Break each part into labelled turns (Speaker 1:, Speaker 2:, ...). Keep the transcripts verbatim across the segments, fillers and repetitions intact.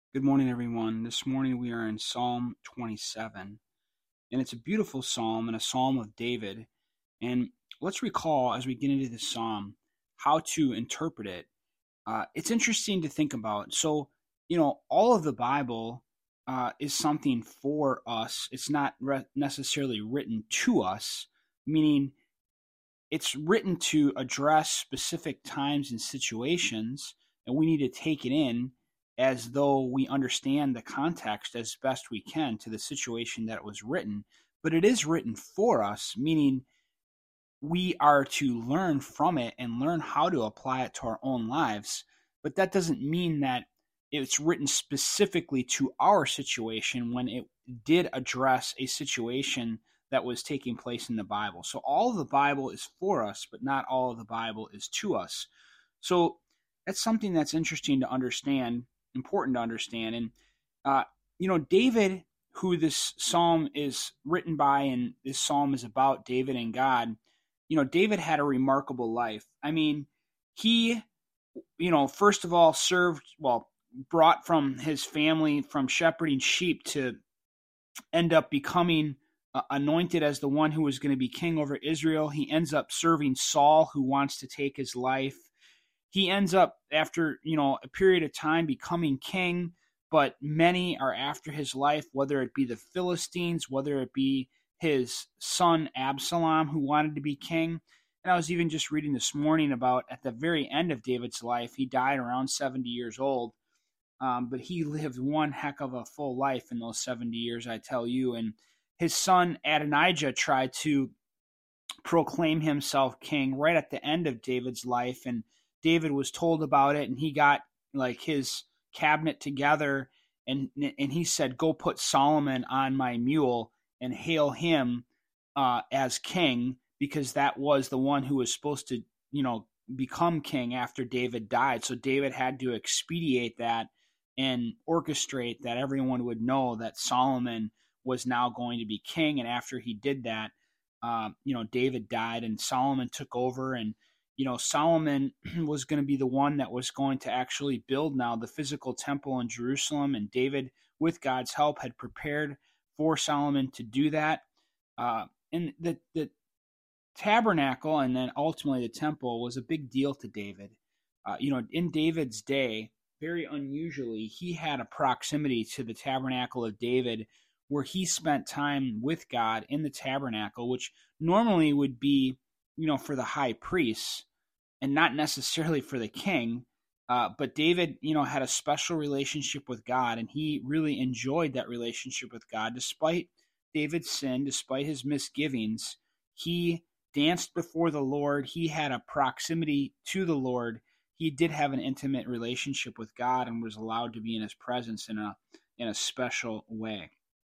Speaker 1: Good morning, everyone. This morning we are in Psalm twenty-seven, and it's a beautiful psalm and a psalm of David. And let's recall as we get into this psalm how to interpret it. Uh, it's interesting to think about. So, you know, all of the Bible uh, is something for us. It's not re- necessarily written to us, meaning it's written to address specific times and situations, and we need to take it in as though we understand the context as best we can to the situation that it was written. But it is written for us, meaning we are to learn from it and learn how to apply it to our own lives. But that doesn't mean that it's written specifically to our situation when it did address a situation that was taking place in the Bible. So all of the Bible is for us, but not all of the Bible is to us. So that's something that's interesting to understand, important to understand. And, uh, you know, David, who this psalm is written by, and this psalm is about David and God, you know, David had a remarkable life. I mean, he, you know, first of all, served, well, brought from his family from shepherding sheep to end up becoming uh, anointed as the one who was going to be king over Israel. He ends up serving Saul, who wants to take his life. He ends up, after, you know, a period of time, becoming king, but many are after his life, whether it be the Philistines, whether it be his son Absalom, who wanted to be king. And I was even just reading this morning about at the very end of David's life, he died around seventy years old. Um, but he lived one heck of a full life in those seventy years, I tell you. And his son Adonijah tried to proclaim himself king right at the end of David's life. And David was told about it, and he got like his cabinet together, and and he said, "Go put Solomon on my mule and hail him uh, as king," because that was the one who was supposed to, you know, become king after David died. So David had to expedite that and orchestrate that everyone would know that Solomon was now going to be king. And after he did that, uh, you know, David died and Solomon took over. And, you know, Solomon was going to be the one that was going to actually build now the physical temple in Jerusalem. And David, with God's help, had prepared for Solomon to do that. Uh, and the, the tabernacle and then ultimately the temple was a big deal to David. Uh, you know, in David's day, very unusually, he had a proximity to the tabernacle of David where he spent time with God in the tabernacle, which normally would be, you know, for the high priests and not necessarily for the king. Uh, but David, you know, had a special relationship with God, and he really enjoyed that relationship with God. Despite David's sin, despite his misgivings, he danced before the Lord. He had a proximity to the Lord. He did have an intimate relationship with God and was allowed to be in his presence in a in a special way.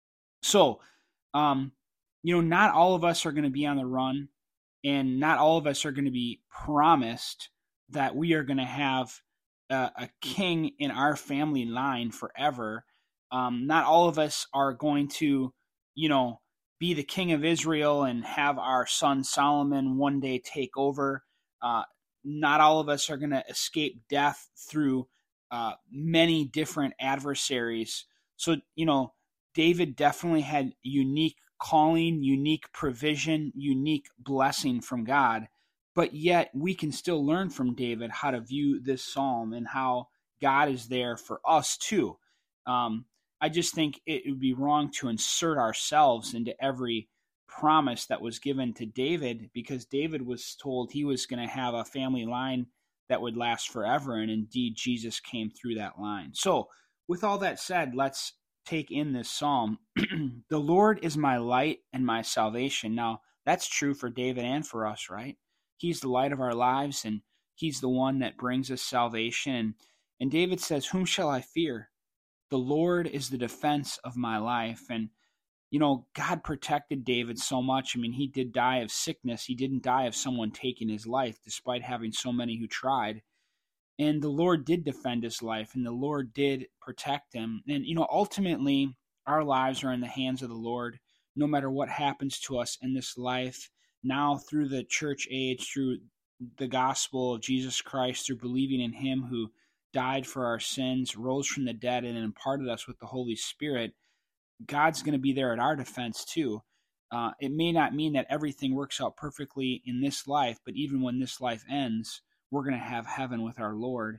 Speaker 1: So, um, you know, not all of us are going to be on the run, and not all of us are going to be promised that we are going to have a, a king in our family line forever. Um, not all of us are going to, you know, be the king of Israel and have our son Solomon one day take over. Uh, not all of us are going to escape death through uh, many different adversaries. So, you know, David definitely had unique calling, unique provision, unique blessing from God. But yet we can still learn from David how to view this psalm and how God is there for us too. Um, I just think it would be wrong to insert ourselves into every promise that was given to David, because David was told he was going to have a family line that would last forever. And indeed, Jesus came through that line. So with all that said, let's take in this psalm. The Lord is my light and my salvation. Now, that's true for David and for us, right? He's the light of our lives, and he's the one that brings us salvation. And, and David says, whom shall I fear? The Lord is the defense of my life. And, you know, God protected David so much. I mean, he did die of sickness. He didn't die of someone taking his life, despite having so many who tried. And the Lord did defend his life, and the Lord did protect him. And, you know, ultimately, our lives are in the hands of the Lord, no matter what happens to us in this life. Now, through the church age, through the gospel of Jesus Christ, through believing in him who died for our sins, rose from the dead, and imparted us with the Holy Spirit, God's going to be there at our defense too. Uh, it may not mean that everything works out perfectly in this life, but even when this life ends, we're going to have heaven with our Lord.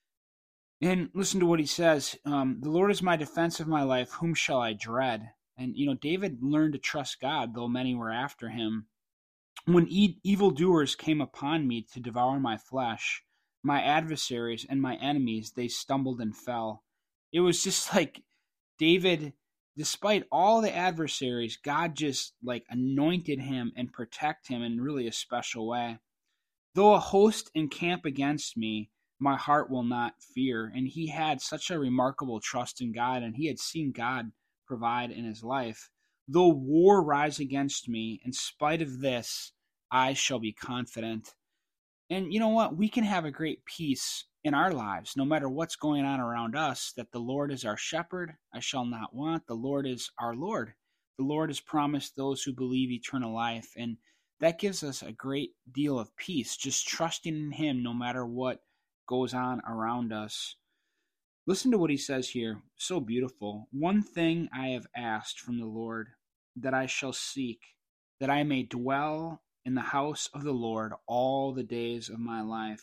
Speaker 1: And listen to what he says. Um, the Lord is my defense of my life. Whom shall I dread? And, you know, David learned to trust God, though many were after him. When e- evildoers came upon me to devour my flesh, my adversaries and my enemies, they stumbled and fell. It was just like David, despite all the adversaries, God just like anointed him and protect him in really a special way. Though a host encamp against me, my heart will not fear. And he had such a remarkable trust in God, and he had seen God provide in his life. Though war rise against me, in spite of this, I shall be confident. And you know what? We can have a great peace in our lives, no matter what's going on around us, that the Lord is our shepherd, I shall not want. The Lord is our Lord. The Lord has promised those who believe eternal life. And that gives us a great deal of peace, just trusting in him no matter what goes on around us. Listen to what he says here. So beautiful. One thing I have asked from the Lord, that I shall seek, that I may dwell in the house of the Lord all the days of my life,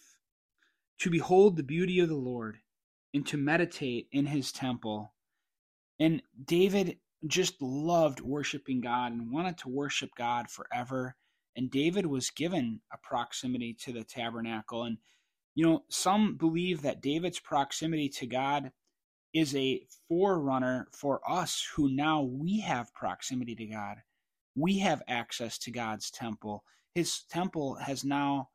Speaker 1: to behold the beauty of the Lord and to meditate in his temple. And David just loved worshiping God and wanted to worship God forever. And David was given a proximity to the tabernacle. And, you know, some believe that David's proximity to God is a forerunner for us who now we have proximity to God. We have access to God's temple. His temple has now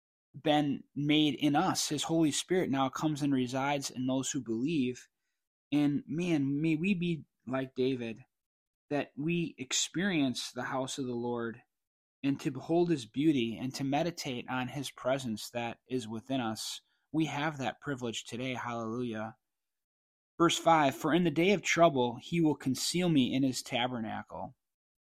Speaker 1: been made in us. His Holy Spirit now comes and resides in those who believe. And man, may we be like David, that we experience the house of the Lord and to behold his beauty and to meditate on his presence that is within us. We have that privilege today. Hallelujah. Verse five, for in the day of trouble, he will conceal me in his tabernacle.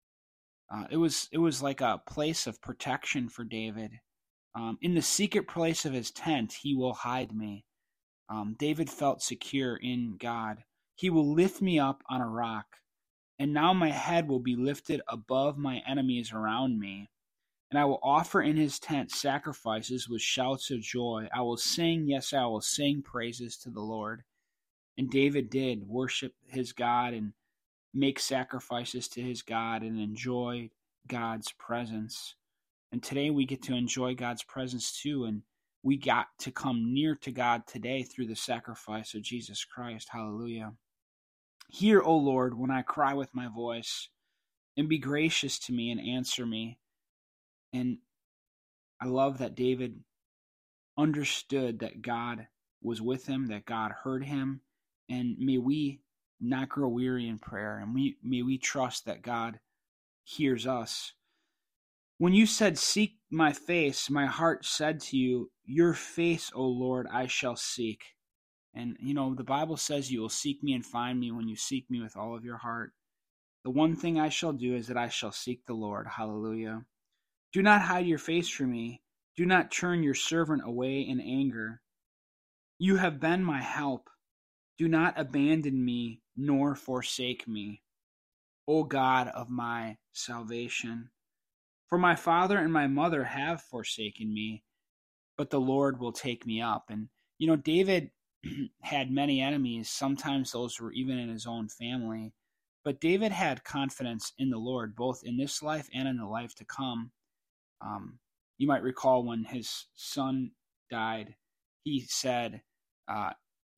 Speaker 1: Uh, it was it was like a place of protection for David. Um, in the secret place of his tent, he will hide me. Um, David felt secure in God. He will lift me up on a rock, and now my head will be lifted above my enemies around me. And I will offer in his tent sacrifices with shouts of joy. I will sing, yes, I will sing praises to the Lord. And David did worship his God and make sacrifices to his God and enjoy God's presence. And today we get to enjoy God's presence too. And we got to come near to God today through the sacrifice of Jesus Christ. Hallelujah. Hear, O Lord, when I cry with my voice, and be gracious to me and answer me. And I love that David understood that God was with him, that God heard him. And may we not grow weary in prayer, and we, may we trust that God hears us. When you said, seek my face, my heart said to you, your face, O Lord, I shall seek. And, you know, the Bible says you will seek me and find me when you seek me with all of your heart. The one thing I shall do is that I shall seek the Lord. Hallelujah. Do not hide your face from me. Do not turn your servant away in anger. You have been my help. Do not abandon me nor forsake me, O God of my salvation. For my father and my mother have forsaken me, but the Lord will take me up. And, you know, David had many enemies. Sometimes those were even in his own family. But David had confidence in the Lord, both in this life and in the life to come. Um, you might recall when his son died, he said, uh,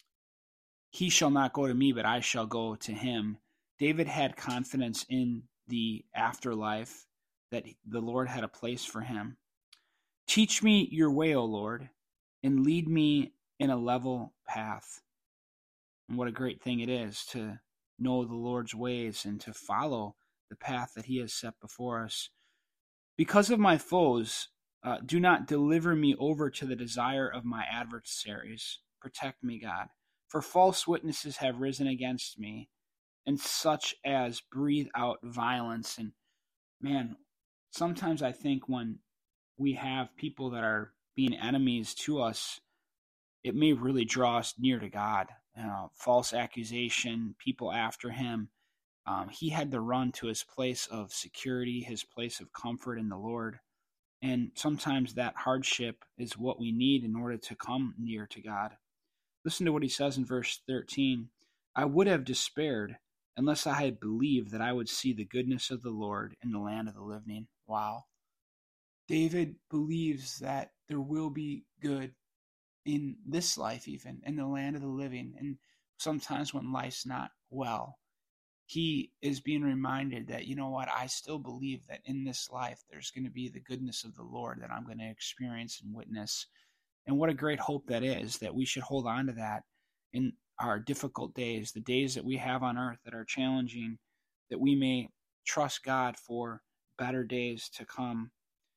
Speaker 1: he shall not go to me, but I shall go to him. David had confidence in the afterlife, that the Lord had a place for him. Teach me your way, O Lord, and lead me in a level path. And what a great thing it is to know the Lord's ways and to follow the path that he has set before us. Because of my foes, uh, do not deliver me over to the desire of my adversaries. Protect me, God. For false witnesses have risen against me, and such as breathe out violence. And man, sometimes I think when we have people that are being enemies to us, it may really draw us near to God. You know, false accusation, people after him. Um, he had to run to his place of security, his place of comfort in the Lord. And sometimes that hardship is what we need in order to come near to God. Listen to what he says in verse thirteen. I would have despaired unless I had believed that I would see the goodness of the Lord in the land of the living. Wow. David believes that there will be good in this life, even in the land of the living. And sometimes when life's not well, he is being reminded that, you know what, I still believe that in this life there's going to be the goodness of the Lord that I'm going to experience and witness. And what a great hope that is, that we should hold on to that in our difficult days, the days that we have on earth that are challenging, that we may trust God for better days to come.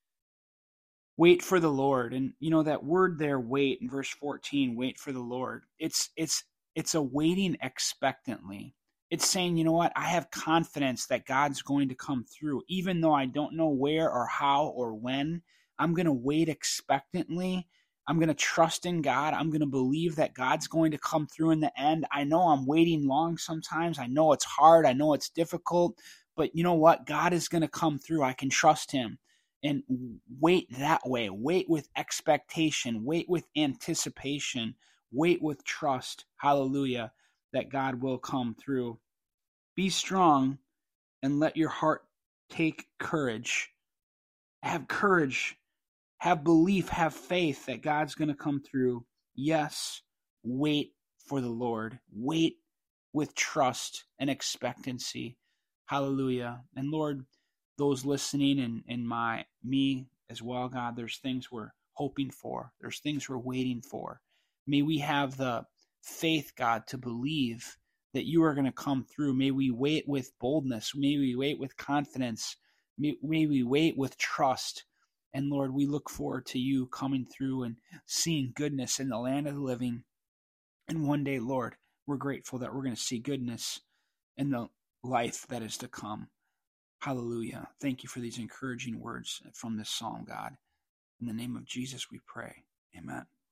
Speaker 1: Wait for the Lord. And you know that word there, wait, in verse fourteen, wait for the Lord. It's it's it's a waiting expectantly. It's saying, you know what, I have confidence that God's going to come through. Even though I don't know where or how or when, I'm going to wait expectantly. I'm going to trust in God. I'm going to believe that God's going to come through in the end. I know I'm waiting long sometimes. I know it's hard. I know it's difficult. But you know what? God is going to come through. I can trust him. And wait that way. Wait with expectation. Wait with anticipation. Wait with trust. Hallelujah. That God will come through. Be strong and let your heart take courage. Have courage. Have belief. Have faith that God's going to come through. Yes, wait for the Lord. Wait with trust and expectancy. Hallelujah. And Lord, those listening and, and my me as well, God, there's things we're hoping for. There's things we're waiting for. May we have the faith, God, to believe that you are going to come through. May we wait with boldness. May we wait with confidence. May, may we wait with trust. And Lord, we look forward to you coming through and seeing goodness in the land of the living. And one day, Lord, we're grateful that we're going to see goodness in the life that is to come. Hallelujah. Thank you for these encouraging words from this psalm, God. In the name of Jesus we pray. Amen.